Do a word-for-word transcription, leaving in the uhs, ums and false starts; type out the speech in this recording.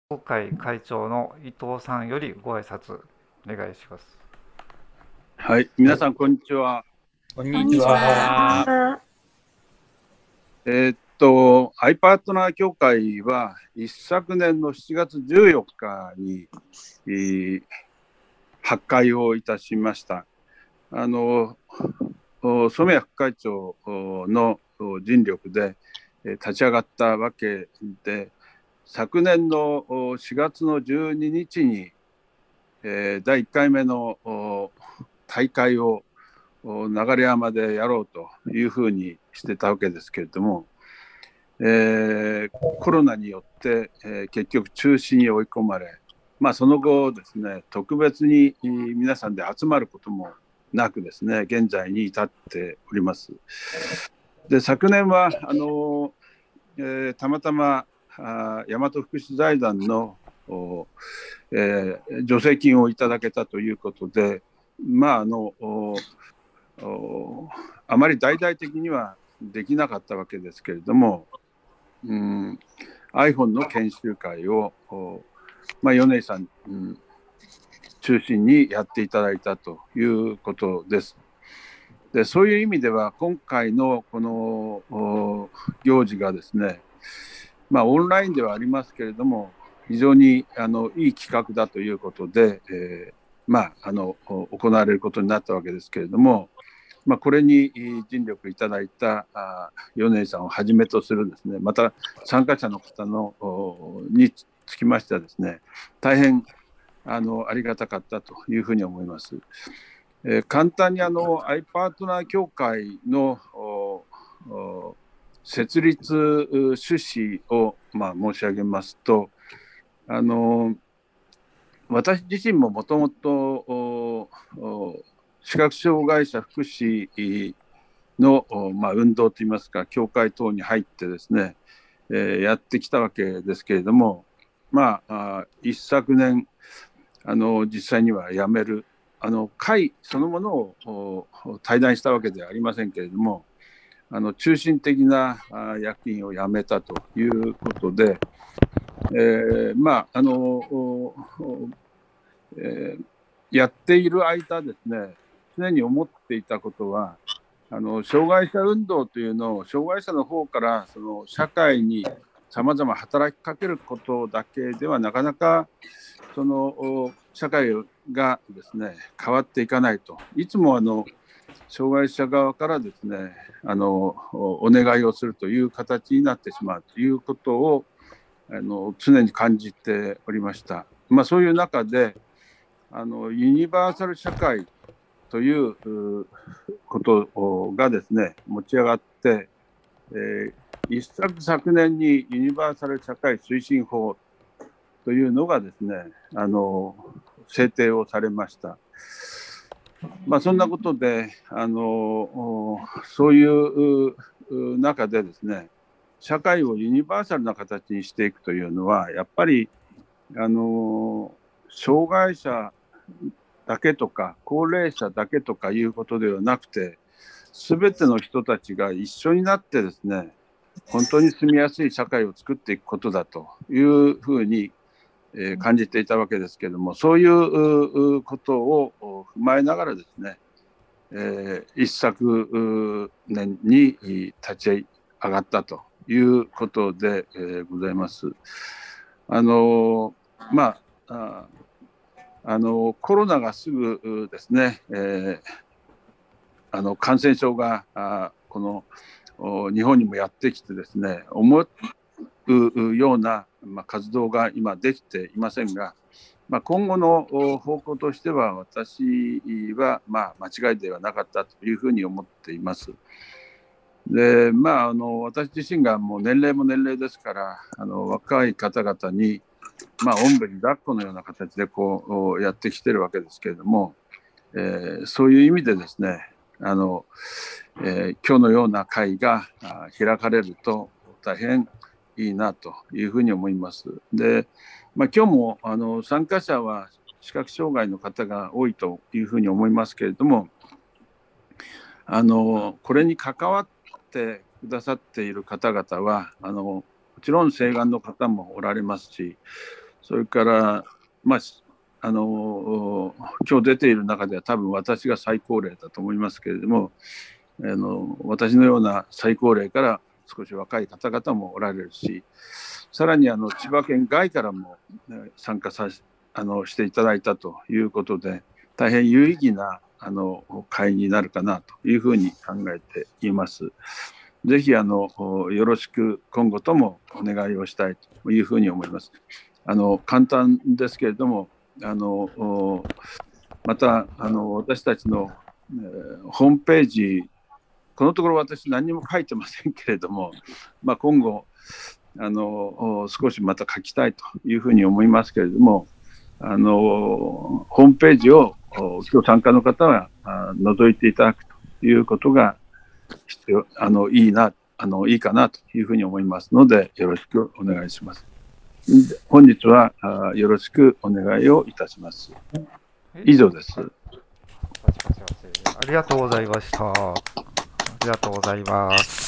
協会会長の伊藤さんよりご挨拶お願いします。 はい、皆さんこんにちは。 こんにちは。 えーっと アイパートナー協会は一昨年のしちがつじゅうよっかに、えー発会をいたしました。あの染谷副会長の尽力で立ち上がったわけで、昨年のしがつのじゅうににちに、えー、だいいっかいめの大会を流山でやろうというふうにしてたわけですけれども、えー、コロナによって、えー、結局中止に追い込まれ、まあ、その後ですね、特別に皆さんで集まることもなくですね、現在に至っております。で、昨年はあの、えー、たまたまあ大和福祉財団の、えー、助成金をいただけたということで、まああのあまり大々的にはできなかったわけですけれども、うん、iPhone の研修会を、まあ、米井さん、うん、中心にやっていただいたということです。で、そういう意味では今回のこの行事がですね、まあ、オンラインではありますけれども、非常にあのいい企画だということで、えーまあ、あの行われることになったわけですけれども、まあ、これに尽力いただいた米井さんをはじめとするですね、また参加者の方のにつきましてはですね、大変あのありがたかったというふうに思います。えー、簡単にあの アイパートナー協会の設立趣旨を、まあ、申し上げますと、あの私自身ももともと視覚障害者福祉の、まあ、運動といいますか、協会等に入ってですね、えー、やってきたわけですけれども、まあ、あ一昨年あの実際には辞める、あの会そのものを退団したわけではありませんけれども、あの中心的な役員を辞めたということで、えー、まああの、えー、やっている間ですね、常に思っていたことは、あの障害者運動というのを障害者の方からその社会にさまざま働きかけることだけではなかなかその社会がですね変わっていかないと、いつもあの障害者側からですねあのお願いをするという形になってしまうということをあの常に感じておりました。まあ、そういう中であのユニバーサル社会ということがですね持ち上がって、えー、一昨昨年にユニバーサル社会推進法というのがですねあの制定をされました。まあ、そんなことであのそういう中でですね社会をユニバーサルな形にしていくというのはやっぱりあの障害者だけとか高齢者だけとかいうことではなくて、全ての人たちが一緒になってですね本当に住みやすい社会を作っていくことだというふうに感じていたわけですけれども、そういうことを踏まえながらですね、えー、一昨年に立ち上がったということで、えー、ございます。あのまああのコロナがすぐですね、えー、あの感染症があこの日本にもやってきてですね、思うような、まあ、活動が今できていませんが、まあ、今後の方向としては私はまあ間違いではなかったというふうに思っています。で、まあ、あの私自身がもう年齢も年齢ですから、あの若い方々に、まあ、おんぶに抱っこのような形でこうやってきてるわけですけれども、えー、そういう意味でですね、あの、えー、今日のような会が開かれると大変いいなというふうに思います。で、まあ、今日もあの参加者は視覚障害の方が多いというふうに思いますけれども、あのこれに関わってくださっている方々はあのもちろん晴眼の方もおられますし、 それから、まあ、あの今日出ている中では多分私が最高齢だと思いますけれども、あの私のような最高齢から少し若い方々もおられるし、さらにあの千葉県外からも参加さあのしていただいたということで、大変有意義なあの会になるかなというふうに考えています。ぜひあのよろしく今後ともお願いをしたいというふうに思います。あの簡単ですけれども、あのまたあの私たちの、えー、ホームページ、このところ私何も書いてませんけれども、まあ、今後あの少しまた書きたいというふうに思いますけれども、あのホームページを今日参加の方は覗いていただくということが必要、あのいいなあのいいかなというふうに思いますので、よろしくお願いします。本日はよろしくお願いをいたします。以上です。 ありがとうございました。ありがとうございます。